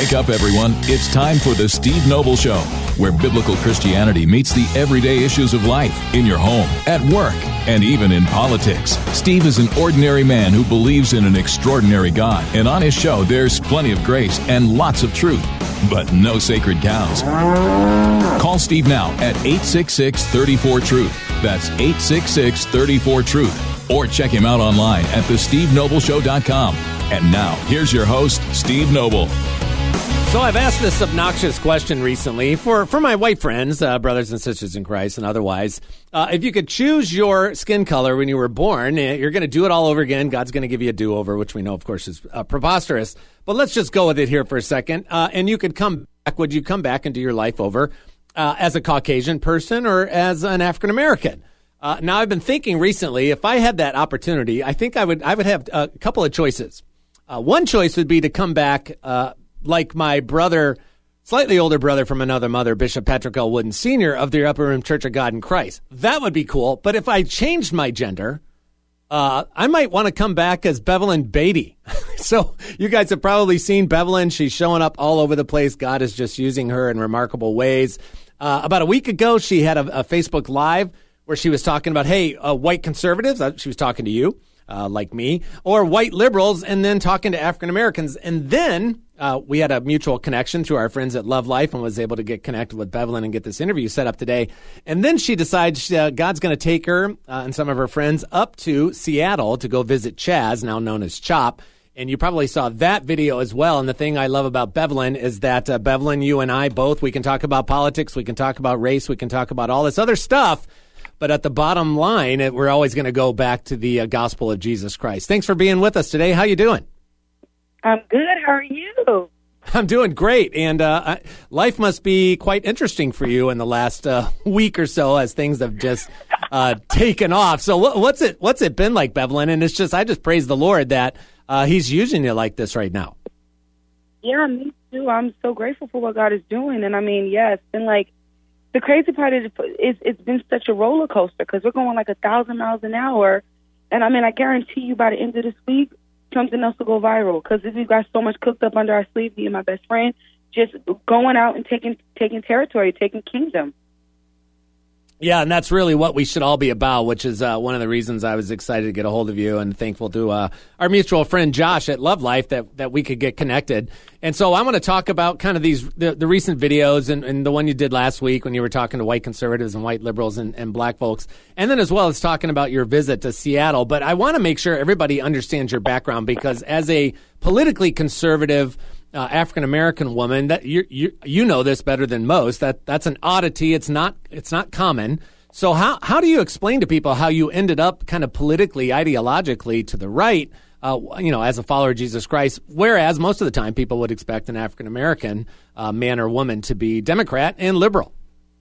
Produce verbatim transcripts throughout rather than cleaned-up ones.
Wake up, everyone. It's time for the Steve Noble Show, where biblical Christianity meets the everyday issues of life in your home, at work, and even in politics. Steve is an ordinary man who believes in an extraordinary God, and on his show, there's plenty of grace and lots of truth, but no sacred cows. Call Steve now at eight six six, three four, truth. That's eight six six, three four, truth. Or check him out online at the steve noble show dot com. And now, here's your host, Steve Noble. So I've asked this obnoxious question recently for, for my white friends, uh, brothers and sisters in Christ and otherwise. Uh, if you could choose your skin color when you were born, you're going to do it all over again. God's going to give you a do-over, which we know, of course, is uh, preposterous. But let's just go with it here for a second. Uh, and you could come back. Would you come back and do your life over uh, as a Caucasian person or as an African-American? Uh, now, I've been thinking recently, if I had that opportunity, I think I would I would have a couple of choices. Uh, one choice would be to come back uh, like my brother, slightly older brother from another mother, Bishop Patrick L. Wooden Senior of the Upper Room Church of God in Christ. That would be cool. But if I changed my gender, uh, I might want to come back as Bevelyn Beatty. So you guys have probably seen Bevelyn. She's showing up all over the place. God is just using her in remarkable ways. Uh, about a week ago, she had a, a Facebook Live where she was talking about, hey, uh, white conservatives. Uh, she was talking to you. Uh, like me, or white liberals, and then talking to African Americans. And then uh, we had a mutual connection through our friends at Love Life and was able to get connected with Bevelyn and get this interview set up today. And then she decides uh, God's going to take her uh, and some of her friends up to Seattle to go visit Chaz, now known as Chop. And you probably saw that video as well. And the thing I love about Bevelyn is that uh, Bevelyn, you and I both, we can talk about politics, we can talk about race, we can talk about all this other stuff. But at the bottom line, we're always going to go back to the uh, gospel of Jesus Christ. Thanks for being with us today. How you doing? I'm good. How are you? I'm doing great. And uh, life must be quite interesting for you in the last uh, week or so as things have just uh, taken off. So what, what's it what's it been like, Bevelyn? And it's just, I just praise the Lord that uh, he's using you like this right now. Yeah, me too. I'm so grateful for what God is doing. And I mean, yeah, it's been like, the crazy part is it's, it's been such a roller coaster because we're going like a thousand miles an hour. And I mean, I guarantee you by the end of this week, something else will go viral because we've got so much cooked up under our sleeve, me and my best friend, just going out and taking taking territory, taking kingdom. Yeah, and that's really what we should all be about, which is uh, one of the reasons I was excited to get a hold of you and thankful to uh, our mutual friend Josh at Love Life that, that we could get connected. And so I want to talk about kind of these the, the recent videos and, and the one you did last week when you were talking to white conservatives and white liberals and, and black folks, and then as well as talking about your visit to Seattle. But I want to make sure everybody understands your background because as a politically conservative Uh, African-American woman, that you, you you know this better than most. That that's an oddity. It's not it's not common. So how how do you explain to people how you ended up kind of politically, ideologically to the right, uh, you know, as a follower of Jesus Christ, whereas most of the time people would expect an African-American uh, man or woman to be Democrat and liberal?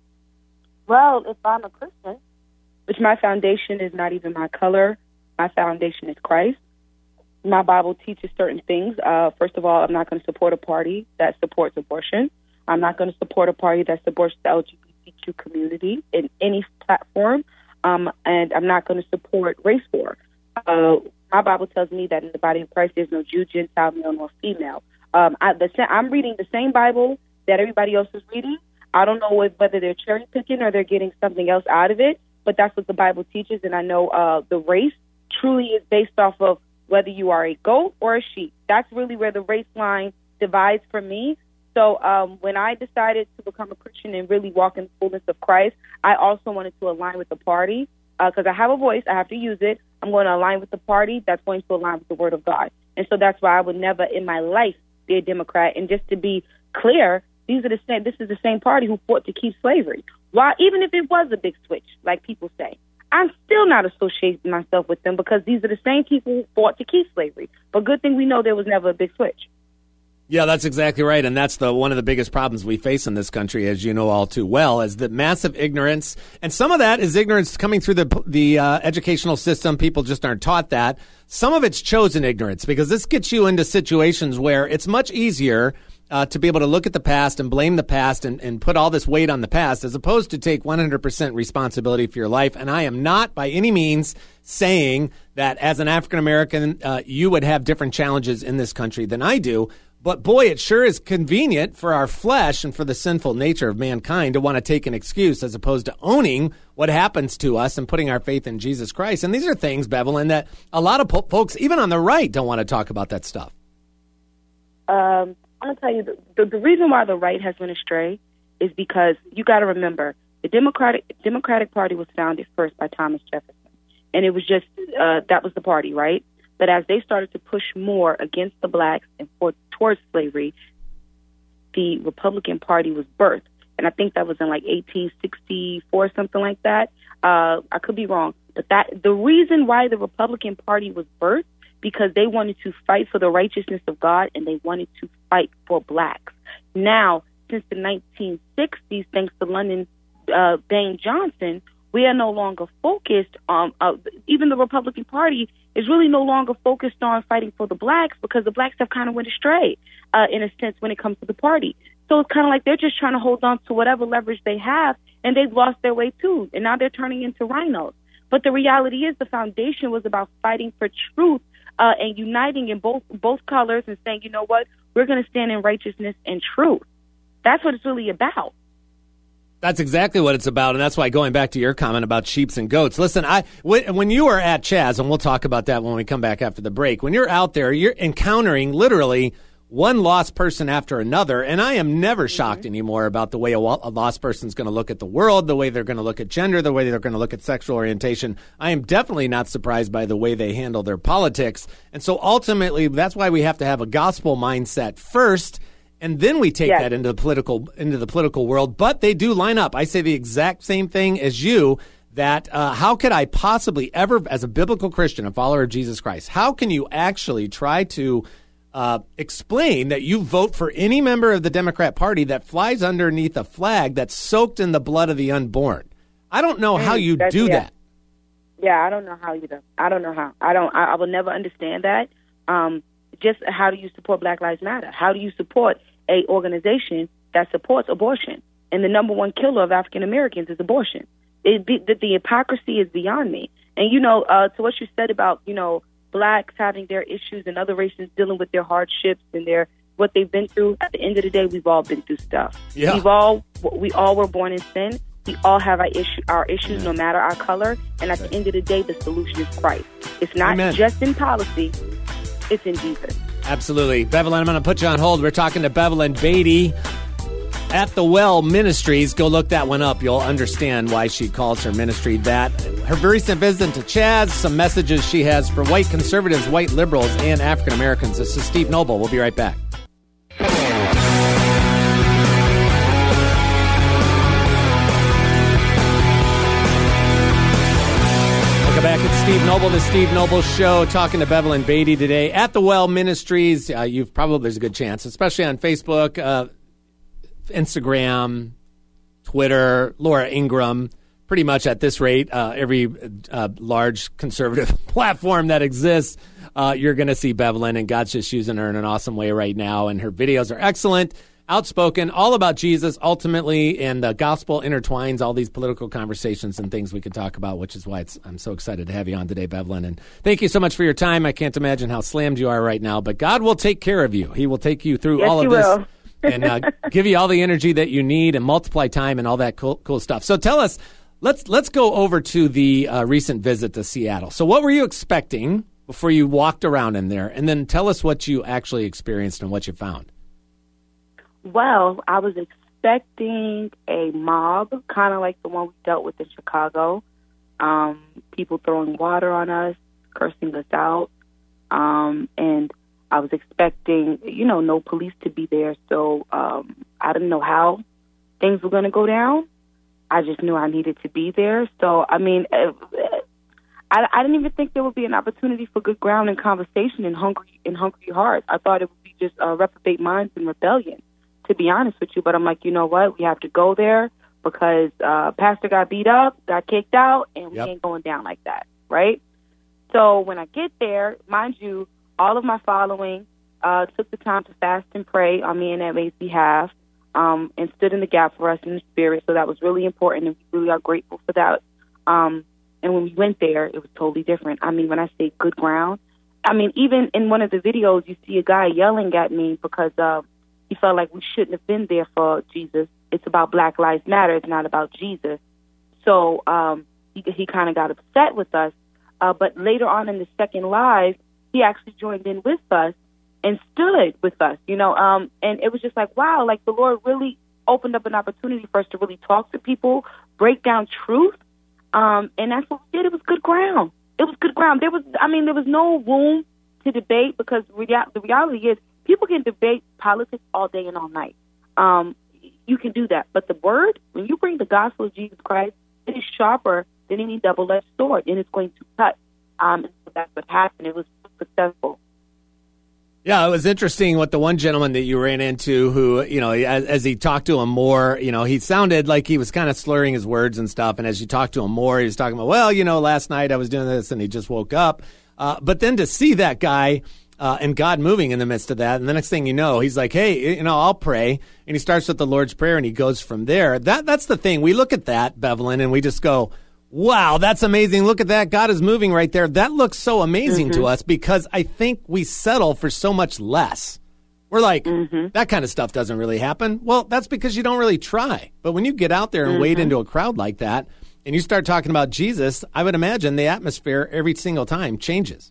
Well, if I'm a Christian, which my foundation is not even my color, my foundation is Christ. My Bible teaches certain things. Uh, first of all, I'm not going to support a party that supports abortion. I'm not going to support a party that supports the L G B T Q community in any platform. Um, and I'm not going to support race war. Uh, my Bible tells me that in the body of Christ, there's no Jew, Gentile, male, nor female. Um, I, the, I'm reading the same Bible that everybody else is reading. I don't know if, whether they're cherry picking or they're getting something else out of it, but that's what the Bible teaches. And I know uh, the race truly is based off of whether you are a goat or a sheep. That's really where the race line divides for me. So um, when I decided to become a Christian and really walk in the fullness of Christ, I also wanted to align with the party because uh, I have a voice. I have to use it. I'm going to align with the party that's going to align with the Word of God. And so that's why I would never in my life be a Democrat. And just to be clear, these are the same. This is the same party who fought to keep slavery. Why, even if it was a big switch, like people say, I'm still not associating myself with them because these are the same people who fought to keep slavery. But good thing we know there was never a big switch. Yeah, that's exactly right. And that's the one of the biggest problems we face in this country, as you know all too well, is the massive ignorance. And some of that is ignorance coming through the the uh, educational system. People just aren't taught that. Some of it's chosen ignorance because this gets you into situations where it's much easier uh, to be able to look at the past and blame the past and, and put all this weight on the past as opposed to take one hundred percent responsibility for your life. And I am not by any means saying that as an African American, uh, you would have different challenges in this country than I do. But boy, it sure is convenient for our flesh and for the sinful nature of mankind to want to take an excuse as opposed to owning what happens to us and putting our faith in Jesus Christ. And these are things, Bevelyn, that a lot of po- folks, even on the right, don't want to talk about that stuff. Um, I'm going to tell you, the, the, the reason why the right has been astray is because you got to remember, the Democratic Democratic Party was founded first by Thomas Jefferson. And it was just, uh, that was the party, right? But as they started to push more against the blacks and for, towards slavery, the Republican Party was birthed. And I think that was in like eighteen sixty-four, something like that. Uh, I could be wrong. But that the reason why the Republican Party was birthed, because they wanted to fight for the righteousness of God and they wanted to fight for blacks. Now, since the nineteen sixties, thanks to Lyndon uh, Baines Johnson, we are no longer focused on, uh, even the Republican Party is really no longer focused on fighting for the blacks because the blacks have kind of went astray, uh, in a sense, when it comes to the party. So it's kind of like they're just trying to hold on to whatever leverage they have, and they've lost their way too. And now they're turning into rhinos. But the reality is the foundation was about fighting for truth uh, and uniting in both both colors and saying, you know what, we're going to stand in righteousness and truth. That's what it's really about. That's exactly what it's about, and that's why, going back to your comment about sheeps and goats, listen, I when you are at Chaz, and we'll talk about that when we come back after the break, when you're out there, you're encountering literally one lost person after another, and I am never shocked anymore about the way a, a lost person's going to look at the world, the way they're going to look at gender, the way they're going to look at sexual orientation. I am definitely not surprised by the way they handle their politics, and so ultimately, that's why we have to have a gospel mindset first. And then we take yes. that into the political into the political world. But they do line up. I say the exact same thing as you, that uh, how could I possibly ever, as a biblical Christian, a follower of Jesus Christ, how can you actually try to uh, explain that you vote for any member of the Democrat Party that flies underneath a flag that's soaked in the blood of the unborn? I don't know how you That's, do yeah. that. Yeah, I don't know how either. I don't know how. I don't. I, I will never understand that. Um, just how do you support Black Lives Matter? How do you support a organization that supports abortion? And the number one killer of African Americans is abortion. It be, the, the hypocrisy is beyond me. And, you know, uh, to what you said about, you know, blacks having their issues and other races dealing with their hardships and their what they've been through, at the end of the day, we've all been through stuff. Yeah. We've all, we all were born in sin. We all have our, issue, our issues, no matter our color. And at the end of the day, the solution is Christ. It's not Amen. just in policy. It's in Jesus. Absolutely. Bevelyn, I'm going to put you on hold. We're talking to Bevelyn Beatty at the Well Ministries. Go look that one up. You'll understand why she calls her ministry that. Her recent visit to Chaz, some messages she has for white conservatives, white liberals, and African Americans. This is Steve Noble. We'll be right back. Back at Steve Noble, the Steve Noble Show, talking to Bevelyn Beatty today at the Well Ministries. Uh, you've probably, there's a good chance, especially on Facebook, uh, Instagram, Twitter, Laura Ingraham, pretty much at this rate, uh, every uh, large conservative platform that exists, uh, you're going to see Bevelyn, and God's just using her in an awesome way right now, and her videos are excellent. Outspoken, all about Jesus ultimately, and the gospel intertwines all these political conversations and things we could talk about, which is why it's, I'm so excited to have you on today, Bevelyn. And thank you so much for your time. I can't imagine how slammed you are right now, but God will take care of you. He will take you through Yes, all of he this will. and uh, give you all the energy that you need and multiply time and all that cool, cool stuff. So tell us, let's let's go over to the uh, recent visit to Seattle. So what were you expecting before you walked around in there? And then tell us what you actually experienced and what you found. Well, I was expecting a mob, kind of like the one we dealt with in Chicago. Um, people throwing water on us, cursing us out. Um, and I was expecting, you know, no police to be there. So um, I didn't know how things were going to go down. I just knew I needed to be there. So, I mean, uh, I, I didn't even think there would be an opportunity for good ground and conversation in hungry, in hungry hearts. I thought it would be just uh, reprobate minds and rebellion, to be honest with you. But I'm like, you know what? We have to go there because uh, Pastor got beat up, got kicked out, and we Yep. ain't going down like that, right? So when I get there, mind you, all of my following uh, took the time to fast and pray on me and Edway's behalf, um, and stood in the gap for us in the spirit. So that was really important, and we really are grateful for that. Um, and when we went there, it was totally different. I mean, when I say good ground, I mean, even in one of the videos, you see a guy yelling at me because uh, he felt like we shouldn't have been there for Jesus. It's about Black Lives Matter. It's not about Jesus. So um, he, he kind of got upset with us. Uh, but later on in the second live, he actually joined in with us and stood with us, you know. Um, and it was just like, wow, like the Lord really opened up an opportunity for us to really talk to people, break down truth. Um, and that's what we did. It was good ground. It was good ground. There was, I mean, there was no room to debate because rea- the reality is people can debate politics all day and all night. Um, you can do that. But the word, when you bring the gospel of Jesus Christ, it is sharper than any double-edged sword, and it's going to cut. Um, and so that's what happened. It was successful. Yeah, it was interesting what the one gentleman that you ran into who, you know, as, as he talked to him more, you know, he sounded like he was kind of slurring his words and stuff. And as you talked to him more, he was talking about, well, you know, last night I was doing this and he just woke up. Uh, but then to see that guy uh, and God moving in the midst of that, and the next thing you know, he's like, hey, you know, I'll pray. And he starts with the Lord's Prayer and he goes from there. That That's the thing. We look at that, Bevelyn, and we just go, wow, that's amazing. Look at that. God is moving right there. That looks so amazing mm-hmm. to us because I think we settle for so much less. We're like, mm-hmm. that kind of stuff doesn't really happen. Well, that's because you don't really try. But when you get out there and mm-hmm. wade into a crowd like that and you start talking about Jesus, I would imagine the atmosphere every single time changes.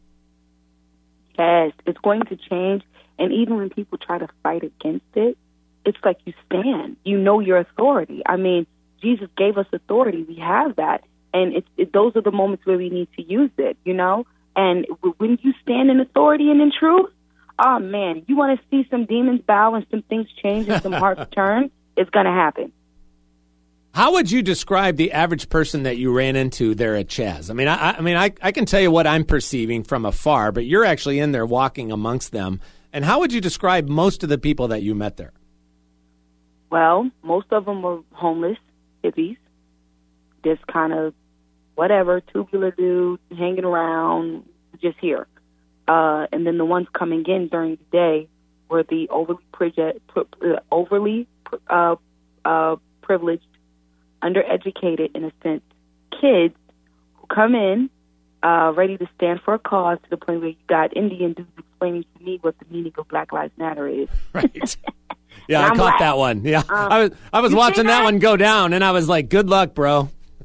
Yes, it's going to change. And even when people try to fight against it, it's like you stand. You know your authority. I mean, Jesus gave us authority. We have that. And it's, it, those are the moments where we need to use it, you know? And when you stand in authority and in truth, oh, man, you want to see some demons bow and some things change and some hearts turn, it's going to happen. How would you describe the average person that you ran into there at Chaz? I mean, I, I mean, I, I can tell you what I'm perceiving from afar, but you're actually in there walking amongst them. And how would you describe most of the people that you met there? Well, most of them were homeless hippies, just kind of whatever, tubular dudes hanging around, just here. Uh, and then the ones coming in during the day were the overly, prege- uh, overly uh, uh, privileged, undereducated, in a sense, kids who come in uh, ready to stand for a cause to the point where you got Indian dudes explaining to me what the meaning of Black Lives Matter is. Right. Yeah, I caught black. that one. Yeah, um, I was I was watching that? that one go down, and I was like, "Good luck, bro."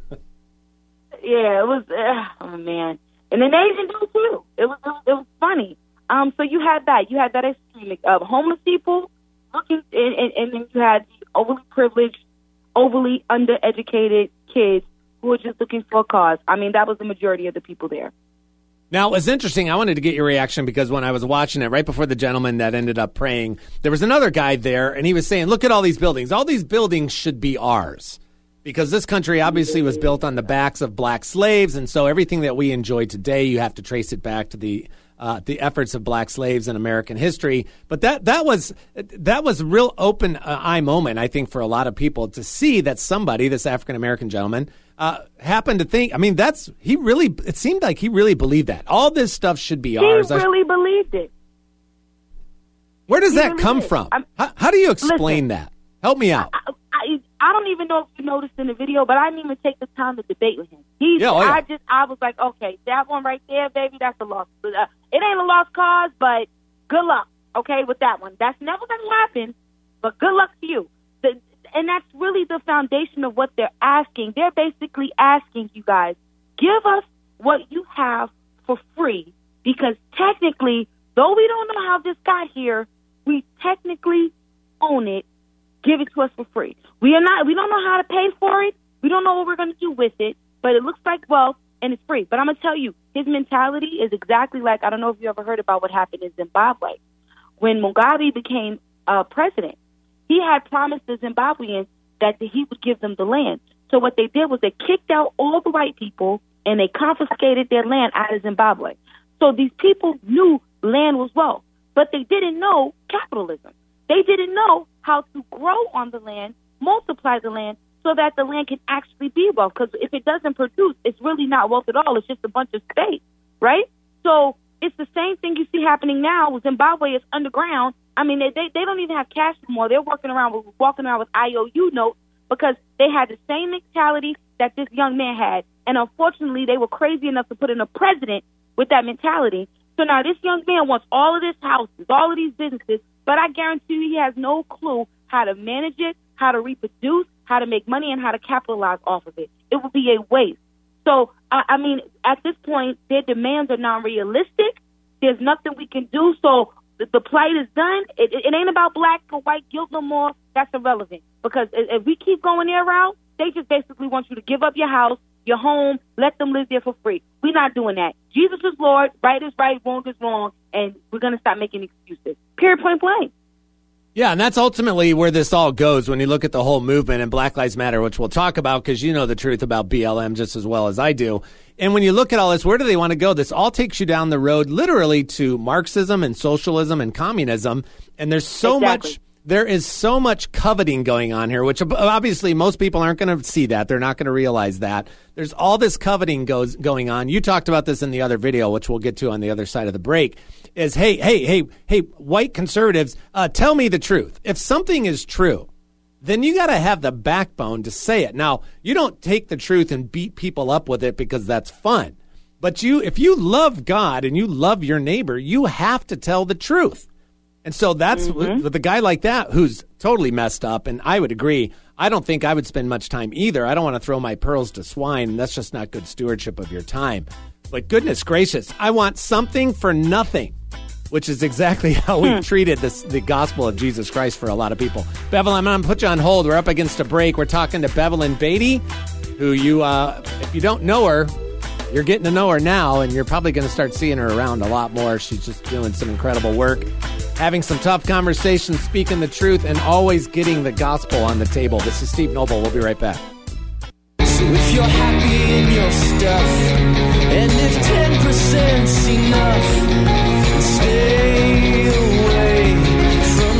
Yeah, it was. Uh, oh man, and then Asian dude too. It was, it was it was funny. Um, so you had that. You had that extreme of uh, homeless people looking, and, and, and then you had the overly privileged, overly undereducated kids who were just looking for a cause. I mean, that was the majority of the people there. Now, it was interesting. I wanted to get your reaction because when I was watching it, right before the gentleman that ended up praying, there was another guy there, and he was saying, look at all these buildings. All these buildings should be ours because this country obviously was built on the backs of black slaves, and so everything that we enjoy today, you have to trace it back to the uh, the efforts of black slaves in American history. But that that was that was a real open uh, eye moment, I think, for a lot of people to see that somebody, this African-American gentleman, Uh, happened to think, I mean, that's, he really, it seemed like he really believed that. All this stuff should be he ours. He really believed it. Where does he that really come did. from? I'm, how, how do you explain listen, that? Help me out. I, I, I don't even know if you noticed in the video, but I didn't even take the time to debate with him. He, yeah, oh, yeah. I just, I was like, okay, that one right there, baby, that's a lost, uh, it ain't a lost cause, but good luck, okay, with that one. That's never going to happen, but good luck to you. The, And that's really the foundation of what they're asking. They're basically asking you guys, give us what you have for free, because technically, though we don't know how this got here, we technically own it. Give it to us for free. We are not. We don't know how to pay for it. We don't know what we're going to do with it, but it looks like wealth, and it's free. But I'm going to tell you, his mentality is exactly like, I don't know if you ever heard about what happened in Zimbabwe. When Mugabe became uh, president, he had promised the Zimbabweans that he would give them the land. So what they did was they kicked out all the white people and they confiscated their land out of Zimbabwe. So these people knew land was wealth, but they didn't know capitalism. They didn't know how to grow on the land, multiply the land, so that the land can actually be wealth. Because if it doesn't produce, it's really not wealth at all. It's just a bunch of space, right? So it's the same thing you see happening now. Zimbabwe is underground. I mean, they, they they don't even have cash anymore. They're working around with walking around with I O U notes because they had the same mentality that this young man had. And unfortunately, they were crazy enough to put in a president with that mentality. So now this young man wants all of this houses, all of these businesses, but I guarantee you he has no clue how to manage it, how to reproduce, how to make money, and how to capitalize off of it. It would be a waste. So, I, I mean, at this point, their demands are non-realistic. There's nothing we can do. So the, the plight is done. It, it, it ain't about black or white guilt no more. That's irrelevant. Because if we keep going their route, they just basically want you to give up your house, your home, let them live there for free. We're not doing that. Jesus is Lord, right is right, wrong is wrong, and we're going to stop making excuses. Period, point blank. Yeah, and that's ultimately where this all goes when you look at the whole movement and Black Lives Matter, which we'll talk about because you know the truth about B L M just as well as I do. And when you look at all this, where do they want to go? This all takes you down the road literally to Marxism and socialism and communism. And there's so exactly. much... There is so much coveting going on here, which obviously most people aren't going to see that. They're not going to realize that. There's all this coveting goes going on. You talked about this in the other video, which we'll get to on the other side of the break, is, hey, hey, hey, hey, white conservatives, uh, tell me the truth. If something is true, then you got to have the backbone to say it. Now, you don't take the truth and beat people up with it because that's fun. But you, if you love God and you love your neighbor, you have to tell the truth. And so that's mm-hmm. with a guy like that who's totally messed up. And I would agree. I don't think I would spend much time either. I don't want to throw my pearls to swine. And that's just not good stewardship of your time. But goodness gracious, I want something for nothing, which is exactly how we've treated this, the gospel of Jesus Christ for a lot of people. Bevelyn, I'm going to put you on hold. We're up against a break. We're talking to Bevelyn Beatty, who you, uh, if you don't know her, you're getting to know her now, and you're probably going to start seeing her around a lot more. She's just doing some incredible work, having some tough conversations, speaking the truth, and always getting the gospel on the table. This is Steve Noble. We'll be right back. So if you're happy in your stuff, and if ten percent's enough, stay away from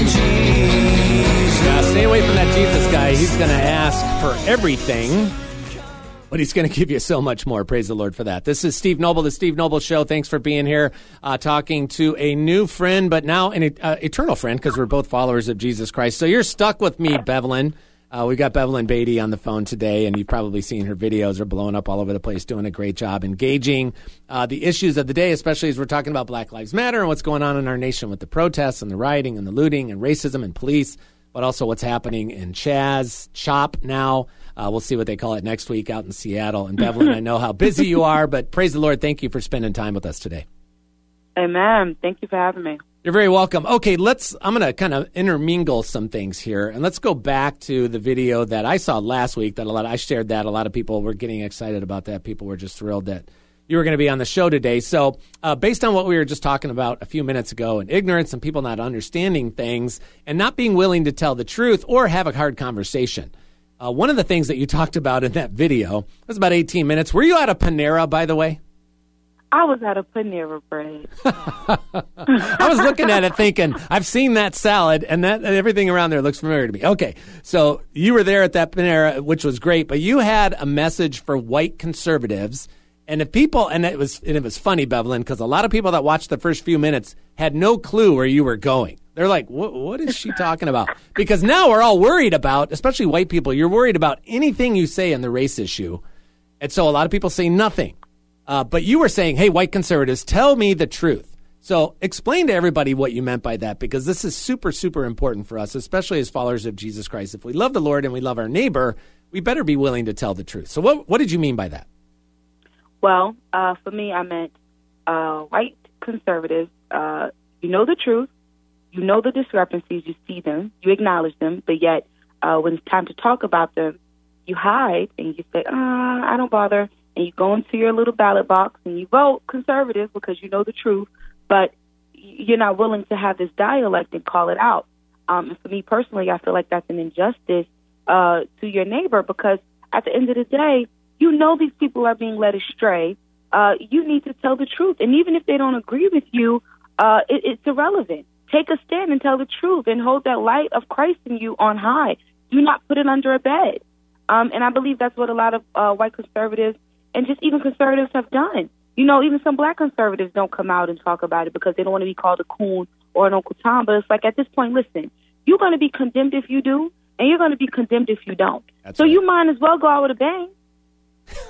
Jesus. Now, stay away from that Jesus guy. He's going to ask for everything, but he's going to give you so much more. Praise the Lord for that. This is Steve Noble, the Steve Noble Show. Thanks for being here, uh, talking to a new friend, but now an uh, eternal friend, because we're both followers of Jesus Christ. So you're stuck with me, Bevelyn. Uh, we got Bevelyn Beatty on the phone today, and you've probably seen her videos are blowing up all over the place, doing a great job engaging uh, the issues of the day, especially as we're talking about Black Lives Matter and what's going on in our nation with the protests and the rioting and the looting and racism and police, but also what's happening in Chaz, CHOP now. Uh, we'll see what they call it next week out in Seattle. And Bevelyn, I know how busy you are, but praise the Lord. Thank you for spending time with us today. Amen. Thank you for having me. You're very welcome. Okay, let's. I'm going to kind of intermingle some things here, and let's go back to the video that I saw last week. That a lot. I shared that. A lot of people were getting excited about that. People were just thrilled that you were going to be on the show today. So, uh, based on what we were just talking about a few minutes ago, and ignorance and people not understanding things and not being willing to tell the truth or have a hard conversation. Uh, one of the things that you talked about in that video was about eighteen minutes. Were you at a Panera, by the way? I was at a Panera Bread. I was looking at it thinking, I've seen that salad, and that everything around there looks familiar to me. Okay, so you were there at that Panera, which was great, but you had a message for white conservatives. And if people, and it was, and it was funny, Bevelyn, because a lot of people that watched the first few minutes had no clue where you were going. They're like, what, what is she talking about? Because now we're all worried about, especially white people, you're worried about anything you say in the race issue. And so a lot of people say nothing. Uh, but you were saying, hey, white conservatives, tell me the truth. So explain to everybody what you meant by that, because this is super, super important for us, especially as followers of Jesus Christ. If we love the Lord and we love our neighbor, we better be willing to tell the truth. So what, what did you mean by that? Well, uh, for me, I meant uh, white conservatives, uh, you know the truth, you know the discrepancies, you see them, you acknowledge them, but yet uh, when it's time to talk about them, you hide and you say, uh, I don't bother, and you go into your little ballot box and you vote conservative because you know the truth, but you're not willing to have this dialect and call it out. Um, and for me personally, I feel like that's an injustice uh, to your neighbor, because at the end of the day, you know these people are being led astray. Uh, you need to tell the truth. And even if they don't agree with you, uh, it, it's irrelevant. Take a stand and tell the truth and hold that light of Christ in you on high. Do not put it under a bed. Um, and I believe that's what a lot of uh, white conservatives and just even conservatives have done. You know, even some black conservatives don't come out and talk about it because they don't want to be called a coon or an Uncle Tom. But it's like, at this point, listen, you're going to be condemned if you do, and you're going to be condemned if you don't. That's so right. You might as well go out with a bang.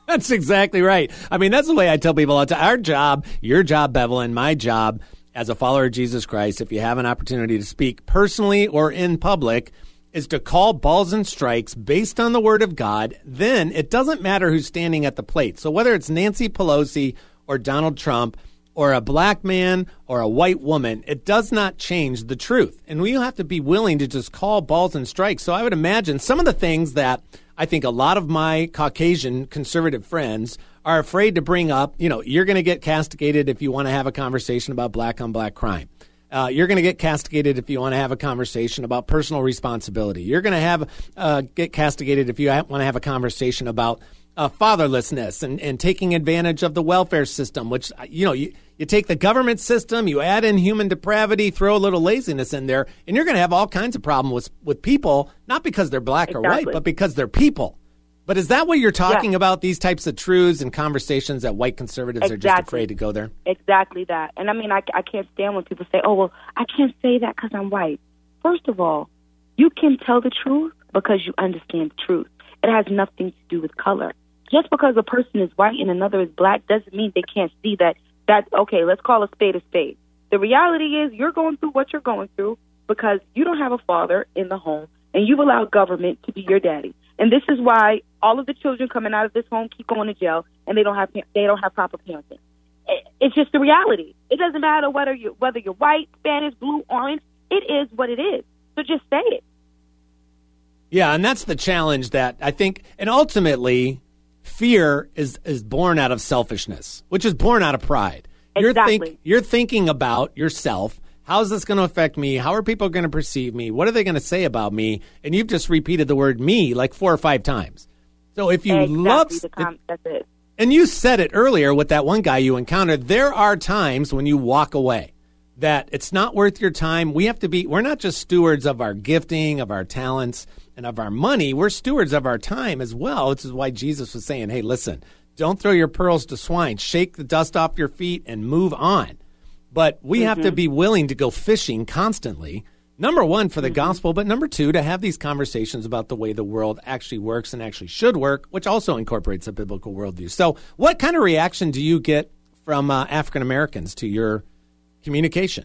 That's exactly right. I mean, that's the way I tell people all the time. Our job, your job, Bevelin, my job as a follower of Jesus Christ, if you have an opportunity to speak personally or in public, is to call balls and strikes based on the word of God. Then it doesn't matter who's standing at the plate. So whether it's Nancy Pelosi or Donald Trump or a black man or a white woman, it does not change the truth. And we have to be willing to just call balls and strikes. So I would imagine some of the things that I think a lot of my Caucasian conservative friends are afraid to bring up. You know, you're going to get castigated if you want to have a conversation about black on black crime. Uh, you're going to get castigated if you want to have a conversation about personal responsibility. You're going to have uh, get castigated if you ha- want to have a conversation about uh, fatherlessness and, and taking advantage of the welfare system, which, you know, you, you take the government system, you add in human depravity, throw a little laziness in there, and you're going to have all kinds of problems with, with people, not because they're black exactly. or white, but because they're people. But is that what you're talking yeah. about, these types of truths and conversations that white conservatives exactly. are just afraid to go there? Exactly that. And I mean, I, I can't stand when people say, oh, well, I can't say that because I'm white. First of all, you can tell the truth because you understand the truth. It has nothing to do with color. Just because a person is white and another is black doesn't mean they can't see that. That okay, let's call a spade a spade. The reality is you're going through what you're going through because you don't have a father in the home and you've allowed government to be your daddy. And this is why all of the children coming out of this home keep going to jail, and they don't have they don't have proper parenting. It's just the reality. It doesn't matter whether you whether you're white, Spanish, blue, orange. It is what it is. So just say it. Yeah, and that's the challenge that I think, and ultimately, fear is is born out of selfishness, which is born out of pride. You're Exactly. think you're thinking about yourself. How is this going to affect me? How are people going to perceive me? What are they going to say about me? And you've just repeated the word me like four or five times. So if you exactly love, the com- that's it. And you said it earlier with that one guy you encountered, there are times when you walk away that it's not worth your time. We have to be, we're not just stewards of our gifting, of our talents, and of our money. We're stewards of our time as well. This is why Jesus was saying, hey, listen, don't throw your pearls to swine. Shake the dust off your feet and move on. But we mm-hmm. have to be willing to go fishing constantly, number one, for the mm-hmm. gospel, but number two, to have these conversations about the way the world actually works and actually should work, which also incorporates a biblical worldview. So what kind of reaction do you get from uh, African Americans to your communication?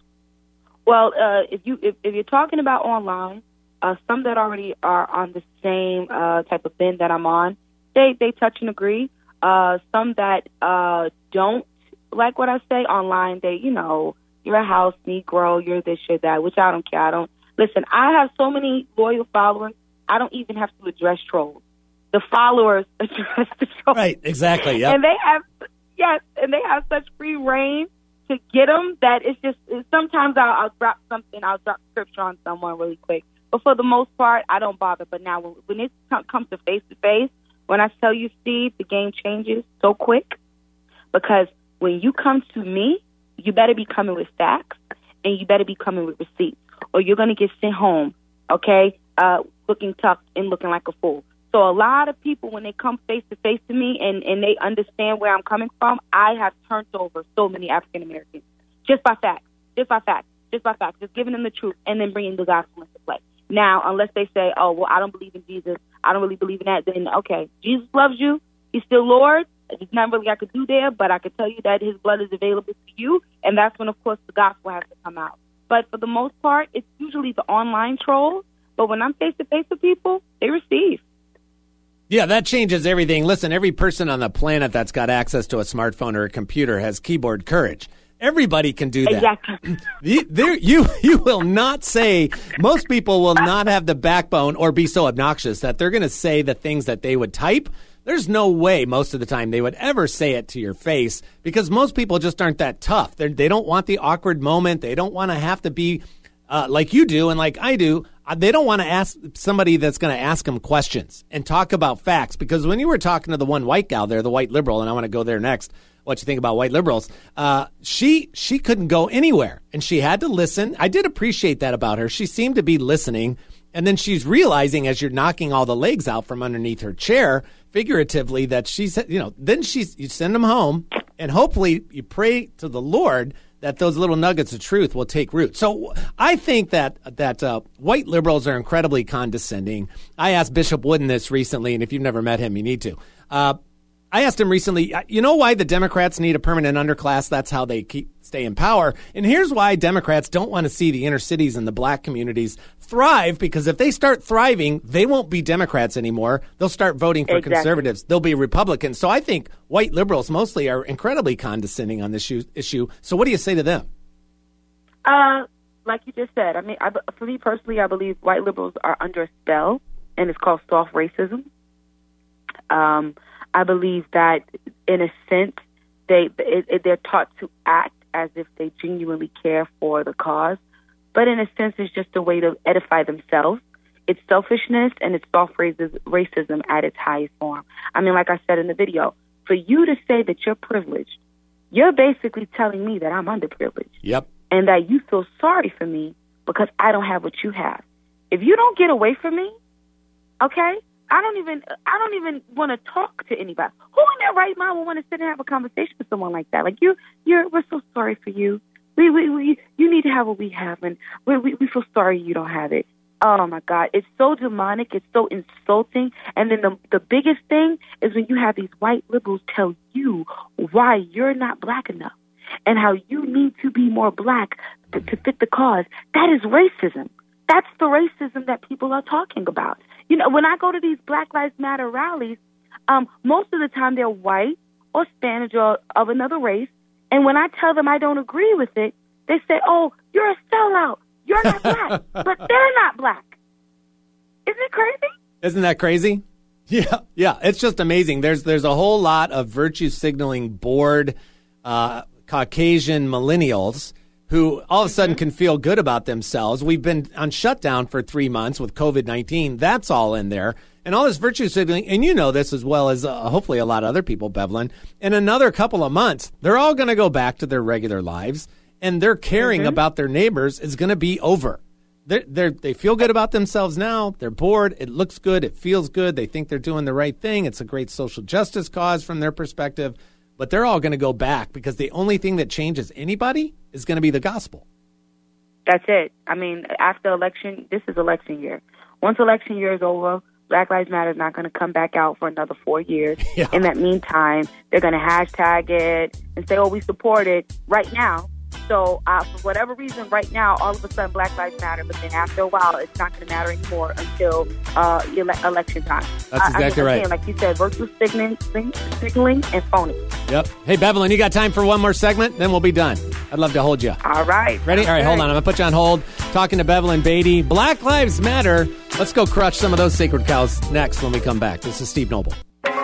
Well, uh, if, you, if, if you're talking about online, uh, some that already are on the same uh, type of bend that I'm on, they, they touch and agree. Uh, some that uh, don't like what I say online, they, you know, you're a house Negro, you're this, you're that, which I don't care. I don't listen. I have so many loyal followers. I don't even have to address trolls. The followers address the trolls. Right, exactly. Yep. And they have, yes, and they have such free reign to get them that it's just. Sometimes I'll, I'll drop something. I'll drop scripture on someone really quick. But for the most part, I don't bother. But now when, when it comes to face to face, when I tell you, Steve, the game changes so quick because when you come to me, you better be coming with facts, and you better be coming with receipts, or you're going to get sent home, okay, uh, looking tough and looking like a fool. So a lot of people, when they come face-to-face to me and, and they understand where I'm coming from, I have turned over so many African Americans just by facts, just by facts, just by facts, just giving them the truth and then bringing the gospel into play. Now, unless they say, oh, well, I don't believe in Jesus, I don't really believe in that, then, okay, Jesus loves you, he's still Lord. There's not really I could do there, but I could tell you that his blood is available to you, and that's when, of course, the gospel has to come out. But for the most part, it's usually the online trolls. But when I'm face-to-face with people, they receive. Yeah, that changes everything. Listen, every person on the planet that's got access to a smartphone or a computer has keyboard courage. Everybody can do that. Exactly. you, there, you, you will not say, most people will not have the backbone or be so obnoxious that they're going to say the things that they would type. There's no way most of the time they would ever say it to your face because most people just aren't that tough. They're, they don't want the awkward moment. They don't want to have to be uh, like you do and like I do. Uh, they don't want to ask somebody that's going to ask them questions and talk about facts because when you were talking to the one white gal there, the white liberal, and I want to go there next, what you think about white liberals, uh, she she couldn't go anywhere and she had to listen. I did appreciate that about her. She seemed to be listening. And then she's realizing as you're knocking all the legs out from underneath her chair, figuratively, that she's, you know, then she's, you send them home and hopefully you pray to the Lord that those little nuggets of truth will take root. So I think that that uh, white liberals are incredibly condescending. I asked Bishop Wooden this recently, and if you've never met him, you need to. Uh, I asked him recently, you know why the Democrats need a permanent underclass? That's how they keep stay in power. And here's why Democrats don't want to see the inner cities and the black communities thrive, because if they start thriving, they won't be Democrats anymore. They'll start voting for exactly. conservatives. They'll be Republicans. So I think white liberals mostly are incredibly condescending on this issue. So what do you say to them? Uh, like you just said, I mean, I, for me personally, I believe white liberals are under a spell, and it's called soft racism. Um, I believe that, in a sense, they it, it, they're taught to act as if they genuinely care for the cause, but in a sense, it's just a way to edify themselves. It's selfishness and it's soft racism at its highest form. I mean, like I said in the video, for you to say that you're privileged, you're basically telling me that I'm underprivileged. Yep. And that you feel sorry for me because I don't have what you have. If you don't get away from me, okay, I don't even I don't even want to talk to anybody. Who in their right mind will want to sit and have a conversation with someone like that? Like, you, you're we're so sorry for you. We we, we you need to have what we have, and we, we we feel sorry you don't have it. Oh my God, it's so demonic. It's so insulting. And then the the biggest thing is when you have these white liberals tell you why you're not black enough, and how you need to be more black to, to fit the cause. That is racism. That's the racism that people are talking about. You know, when I go to these Black Lives Matter rallies, um, most of the time they're white or Spanish or of another race. And when I tell them I don't agree with it, they say, oh, you're a sellout. You're not black. But they're not black. Isn't it crazy? Isn't that crazy? Yeah, yeah. It's just amazing. There's there's a whole lot of virtue signaling bored uh, Caucasian millennials who all of a sudden can feel good about themselves. We've been on shutdown for three months with covid nineteen. That's all in there. And all this virtue signaling, and you know this as well as uh, hopefully a lot of other people, Bevelyn, in another couple of months, they're all going to go back to their regular lives, and their caring mm-hmm. about their neighbors is going to be over. They're, they're, they feel good about themselves now. They're bored. It looks good. It feels good. They think they're doing the right thing. It's a great social justice cause from their perspective. But they're all going to go back because the only thing that changes anybody is going to be the gospel. That's it. I mean, after election, this is election year. Once election year is over, Black Lives Matter is not going to come back out for another four years. Yeah. In that meantime, they're going to hashtag it and say, oh, we support it right now. So uh, for whatever reason, right now, all of a sudden, Black Lives Matter. But then after a while, it's not going to matter anymore until uh, ele- election time. That's exactly I, I mean, right. Again, like you said, virtual signaling, signaling and phony. Yep. Hey, Bevelyn, you got time for one more segment? Then we'll be done. I'd love to hold you. All right. Ready? All right, hold on. I'm going to put you on hold. Talking to Bevelyn Beatty. Black Lives Matter. Let's go crush some of those sacred cows next when we come back. This is Steve Noble.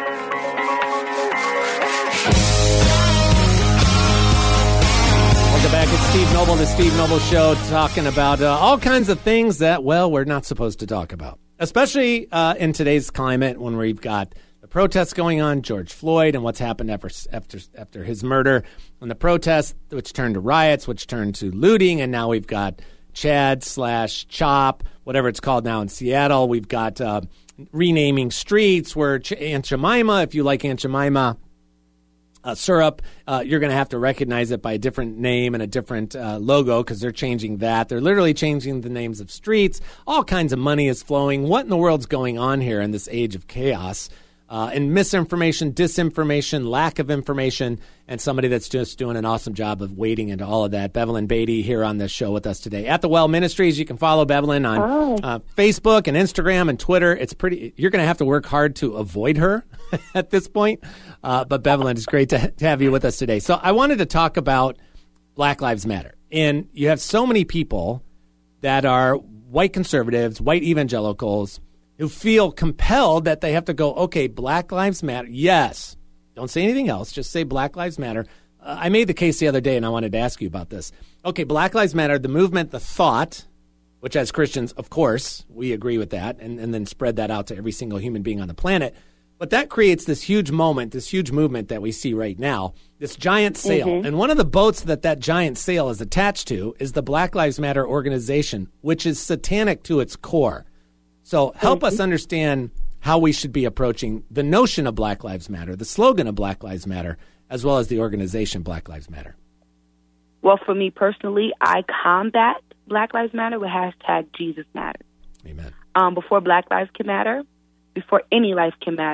Back at Steve Noble, the Steve Noble Show, talking about uh, all kinds of things that, well, we're not supposed to talk about, especially uh, in today's climate when we've got the protests going on, George Floyd, and what's happened after after after his murder, and the protests, which turned to riots, which turned to looting, and now we've got Chad slash Chop, whatever it's called now in Seattle. We've got uh, renaming streets where Ch- Aunt Jemima, if you like Aunt Jemima, Uh, syrup, uh, you're going to have to recognize it by a different name and a different uh, logo because they're changing that. They're literally changing the names of streets. All kinds of money is flowing. What in the world's going on here in this age of chaos uh, and misinformation, disinformation, lack of information, and somebody that's just doing an awesome job of wading into all of that. Bevelyn Beatty here on this show with us today. At The Well Ministries, you can follow Bevelyn on oh. uh, Facebook and Instagram and Twitter. It's pretty. You're going to have to work hard to avoid her at this point. Uh, but Bevelyn, it's great to, to have you with us today. So I wanted to talk about Black Lives Matter. And you have so many people that are white conservatives, white evangelicals, who feel compelled that they have to go, okay, Black Lives Matter. Yes. Don't say anything else. Just say Black Lives Matter. Uh, I made the case the other day, and I wanted to ask you about this. Okay, Black Lives Matter, the movement, the thought, which as Christians, of course, we agree with that, and, and then spread that out to every single human being on the planet. But that creates this huge moment, this huge movement that we see right now, this giant sail. Mm-hmm. And one of the boats that that giant sail is attached to is the Black Lives Matter organization, which is satanic to its core. So help mm-hmm. us understand how we should be approaching the notion of Black Lives Matter, the slogan of Black Lives Matter, as well as the organization Black Lives Matter. Well, for me personally, I combat Black Lives Matter with hashtag Jesus Matters. Amen. Um, before Black Lives can matter, before any life can matter,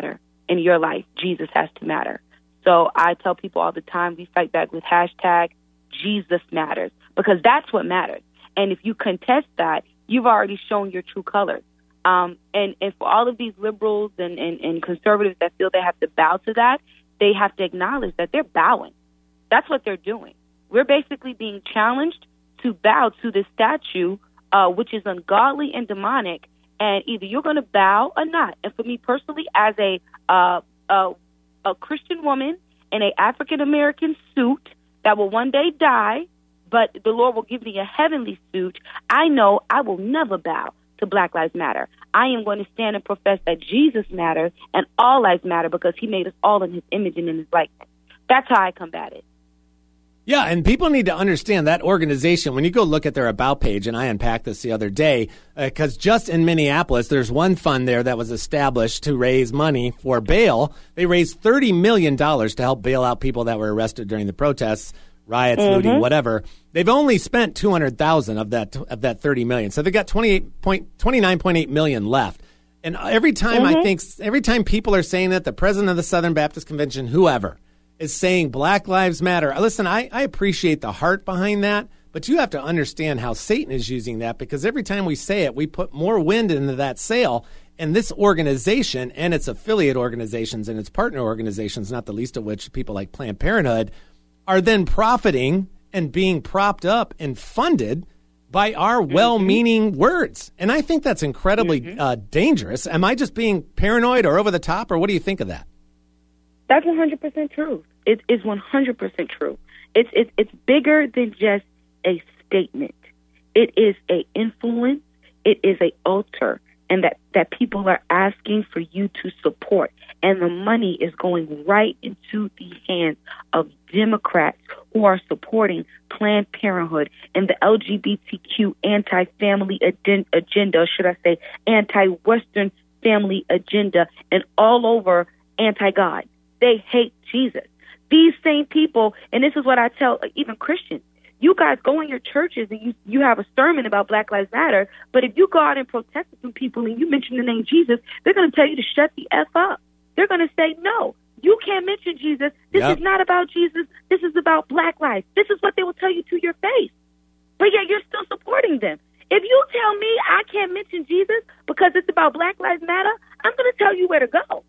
in your life, Jesus has to matter. So I tell people all the time, we fight back with hashtag Jesus matters, because that's what matters. And if you contest that, you've already shown your true colors. Um, and, and for all of these liberals and, and, and conservatives that feel they have to bow to that, they have to acknowledge that they're bowing. That's what they're doing. We're basically being challenged to bow to this statue, uh, which is ungodly and demonic, and either you're going to bow or not. And for me personally, as a uh, a, a Christian woman in an African-American suit that will one day die, but the Lord will give me a heavenly suit, I know I will never bow to Black Lives Matter. I am going to stand and profess that Jesus matters and all lives matter, because he made us all in his image and in his likeness. That's how I combat it. Yeah, and people need to understand that organization. When you go look at their About page, and I unpacked this the other day, because uh, just in Minneapolis, there's one fund there that was established to raise money for bail. They raised thirty million dollars to help bail out people that were arrested during the protests, riots, mm-hmm. looting, whatever. They've only spent two hundred thousand dollars of that of that thirty million dollars. So they've got twenty-nine point eight million dollars left. And every time mm-hmm. I think, every time people are saying that, the president of the Southern Baptist Convention, whoever, is saying Black Lives Matter. Listen, I, I appreciate the heart behind that, but you have to understand how Satan is using that, because every time we say it, we put more wind into that sail. And this organization and its affiliate organizations and its partner organizations, not the least of which people like Planned Parenthood, are then profiting and being propped up and funded by our well-meaning mm-hmm. words. And I think that's incredibly mm-hmm. uh, dangerous. Am I just being paranoid or over the top, or what do you think of that? That's one hundred percent true. It is one hundred percent true. It's, it's, it's bigger than just a statement. It is a influence. It is a altar, and that, that people are asking for you to support. And the money is going right into the hands of Democrats who are supporting Planned Parenthood and the L G B T Q anti-family agenda, should I say anti-Western family agenda, and all over anti-God. They hate Jesus. These same people, and this is what I tell even Christians, you guys go in your churches and you, you have a sermon about Black Lives Matter, but if you go out and protest some people and you mention the name Jesus, they're going to tell you to shut the F up. They're going to say, no, you can't mention Jesus. This yep. is not about Jesus. This is about Black lives. This is what they will tell you to your face. But yet you're still supporting them. If you tell me I can't mention Jesus because it's about Black Lives Matter, I'm going to tell you where to go.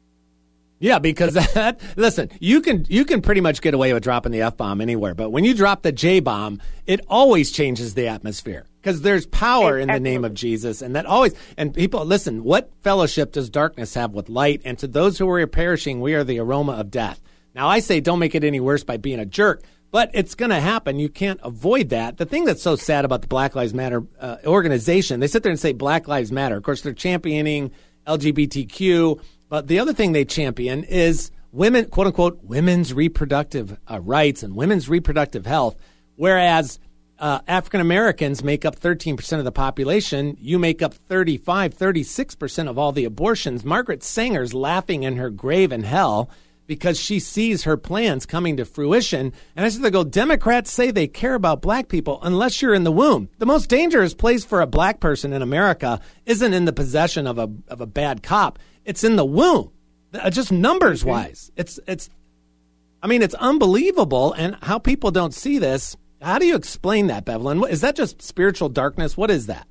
Yeah, because that, listen, you can you can pretty much get away with dropping the F-bomb anywhere, but when you drop the J-bomb, it always changes the atmosphere, because there's power in the name of Jesus, and that always, and people, listen, what fellowship does darkness have with light? And to those who are perishing, we are the aroma of death. Now, I say don't make it any worse by being a jerk, but it's going to happen. You can't avoid that. The thing that's so sad about the Black Lives Matter uh, organization, they sit there and say Black Lives Matter. Of course, they're championing L G B T Q. But the other thing they champion is women, quote unquote, women's reproductive uh, rights and women's reproductive health. Whereas uh, African Americans make up thirteen percent of the population, you make up thirty-five, thirty-six percent of all the abortions. Margaret Sanger's laughing in her grave in hell because she sees her plans coming to fruition. And I said, they go, Democrats say they care about black people unless you're in the womb. The most dangerous place for a black person in America isn't in the possession of a of a bad cop. It's in the womb, just numbers wise. It's, it's, I mean, it's unbelievable. And how people don't see this. How do you explain that, Bevelyn? Is that just spiritual darkness? What is that?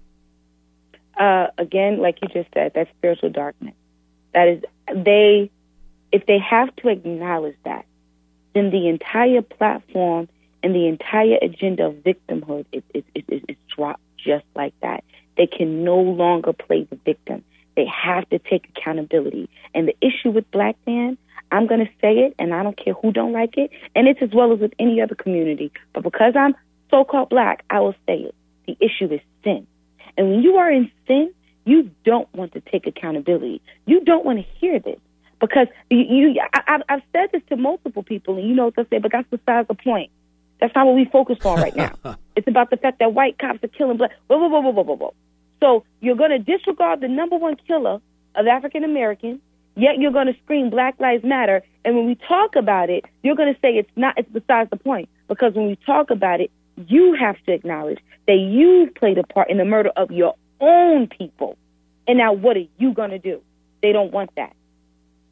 Uh, again, like you just said, that's spiritual darkness. That is, they, if they have to acknowledge that, then the entire platform and the entire agenda of victimhood is, is, is, is, is dropped just like that. They can no longer play the victim. They have to take accountability. And the issue with black men, I'm going to say it, and I don't care who don't like it, and it's as well as with any other community. But because I'm so-called black, I will say it. The issue is sin. And when you are in sin, you don't want to take accountability. You don't want to hear this. Because you, you I, I've said this to multiple people, and you know what they'll say, but that's besides the point. That's not what we focus on right now. It's about the fact that white cops are killing black. Whoa, whoa, whoa, whoa, whoa, whoa, whoa. So you're going to disregard the number one killer of African Americans, yet you're going to scream Black Lives Matter. And when we talk about it, you're going to say it's not, it's besides the point. Because when we talk about it, you have to acknowledge that you've played a part in the murder of your own people. And now what are you going to do? They don't want that.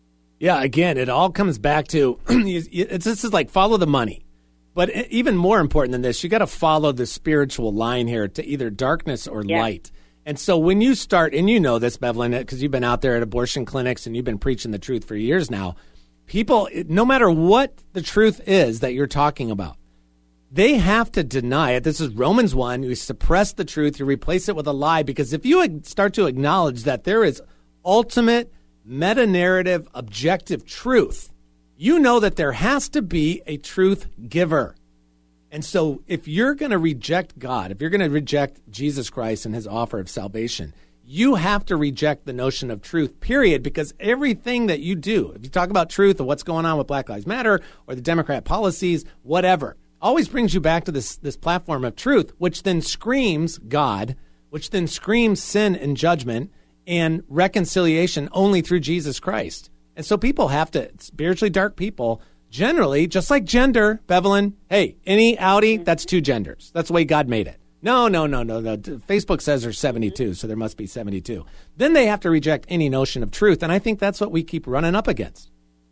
Yeah, again, it all comes back to, it's, this is like follow the money. But even more important than this, you got to follow the spiritual line here to either darkness or yeah. light. And so when you start, and you know this, Bevelyn, because you've been out there at abortion clinics and you've been preaching the truth for years now, people, no matter what the truth is that you're talking about, they have to deny it. This is Romans one. You suppress the truth. You replace it with a lie. Because if you start to acknowledge that there is ultimate, meta-narrative, objective truth, you know that there has to be a truth giver. And so if you're going to reject God, if you're going to reject Jesus Christ and his offer of salvation, you have to reject the notion of truth, period, because everything that you do, if you talk about truth or what's going on with Black Lives Matter or the Democrat policies, whatever, always brings you back to this, this platform of truth, which then screams God, which then screams sin and judgment and reconciliation only through Jesus Christ. And so people have to, spiritually dark people, generally, just like gender, Bevelyn, hey, any Audi, that's two genders. That's the way God made it. No, no, no, no, no. Facebook says there's seventy-two, so there must be seventy-two. Then they have to reject any notion of truth, and I think that's what we keep running up against.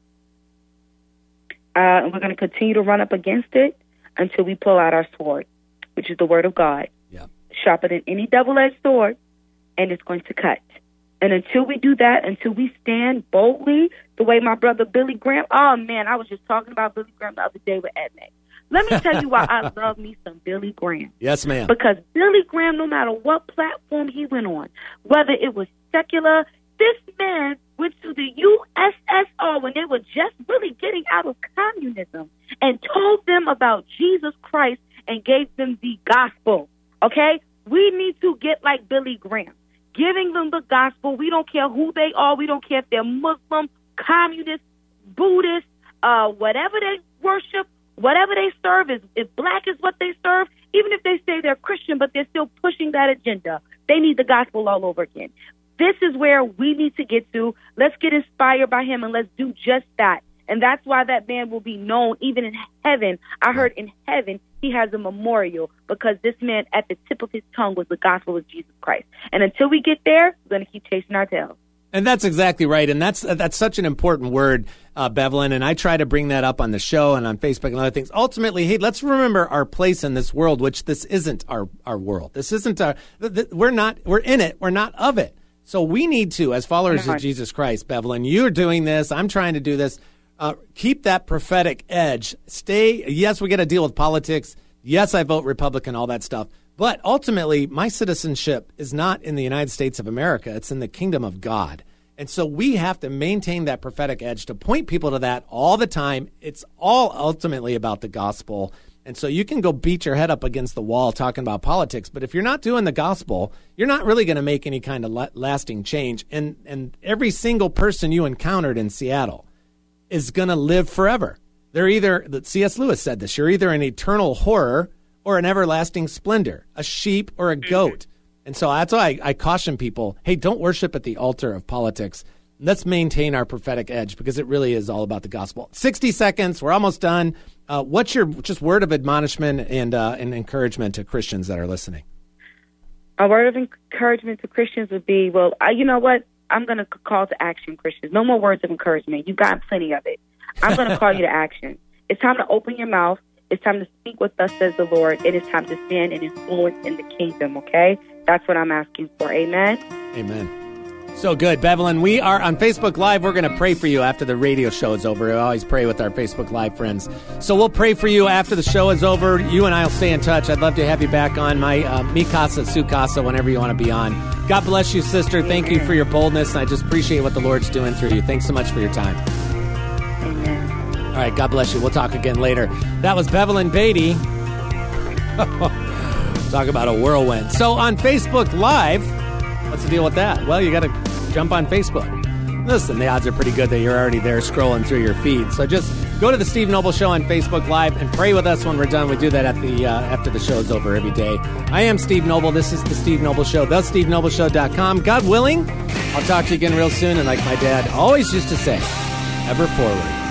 Uh, and we're going to continue to run up against it until we pull out our sword, which is the word of God. Yeah. Sharper than any double-edged sword, and it's going to cut. And until we do that, until we stand boldly, the way my brother Billy Graham, oh, man, I was just talking about Billy Graham the other day with Edna. Let me tell you why I love me some Billy Graham. Yes, ma'am. Because Billy Graham, no matter what platform he went on, whether it was secular, this man went to the U S S R when they were just really getting out of communism and told them about Jesus Christ and gave them the gospel, okay? We need to get like Billy Graham, giving them the gospel. We don't care who they are. We don't care if they're Muslim, communist, Buddhist, uh, whatever they worship, whatever they serve, is if black is what they serve, even if they say they're Christian, but they're still pushing that agenda, they need the gospel all over again. This is where we need to get to. Let's get inspired by him, and let's do just that. And that's why that man will be known even in heaven. I heard in heaven he has a memorial because this man, at the tip of his tongue, was the gospel of Jesus Christ. And until we get there, we're going to keep chasing our tails. And that's exactly right. And that's that's such an important word, uh, Bevelyn. And I try to bring that up on the show and on Facebook and other things. Ultimately, hey, let's remember our place in this world, which this isn't our, our world. This isn't our, th- th- we're not, we're in it. We're not of it. So we need to, as followers of Jesus Christ, Bevelyn, you're doing this. I'm trying to do this. Uh, keep that prophetic edge. Stay. Yes, we got to deal with politics. Yes, I vote Republican, all that stuff. But ultimately, my citizenship is not in the United States of America. It's in the kingdom of God. And so we have to maintain that prophetic edge to point people to that all the time. It's all ultimately about the gospel. And so you can go beat your head up against the wall talking about politics, but if you're not doing the gospel, you're not really going to make any kind of la- lasting change. And and every single person you encountered in Seattle is going to live forever. They're either, C S Lewis said this, you're either an eternal horror or an everlasting splendor, a sheep or a goat. And so that's why I, I caution people, hey, don't worship at the altar of politics. Let's maintain our prophetic edge because it really is all about the gospel. sixty seconds. We're almost done. Uh, what's your just word of admonishment and, uh, and encouragement to Christians that are listening? A word of encouragement to Christians would be, well, I, you know what? I'm going to call to action, Christians. No more words of encouragement. You've got plenty of it. I'm going to call you to action. It's time to open your mouth. It's time to speak what thus says the Lord. It is time to stand and influence in the kingdom, okay? That's what I'm asking for. Amen? Amen. So good. Bevelyn, we are on Facebook Live. We're going to pray for you after the radio show is over. We always pray with our Facebook Live friends. So we'll pray for you after the show is over. You and I will stay in touch. I'd love to have you back on my uh, Mi Casa, Su Casa, whenever you want to be on. God bless you, sister. Thank you for your boldness, and I just appreciate what the Lord's doing through you. Thanks so much for your time. Amen. All right, God bless you. We'll talk again later. That was Bevelyn Beatty. Talk about a whirlwind. So on Facebook Live, what's the deal with that? Well, you got to jump on Facebook. Listen, the odds are pretty good that you're already there scrolling through your feed. So just go to the Steve Noble Show on Facebook Live and pray with us when we're done. We do that at the uh, after the show is over every day. I am Steve Noble. This is the Steve Noble Show, the steve noble show dot com. God willing, I'll talk to you again real soon. And like my dad always used to say, ever forward.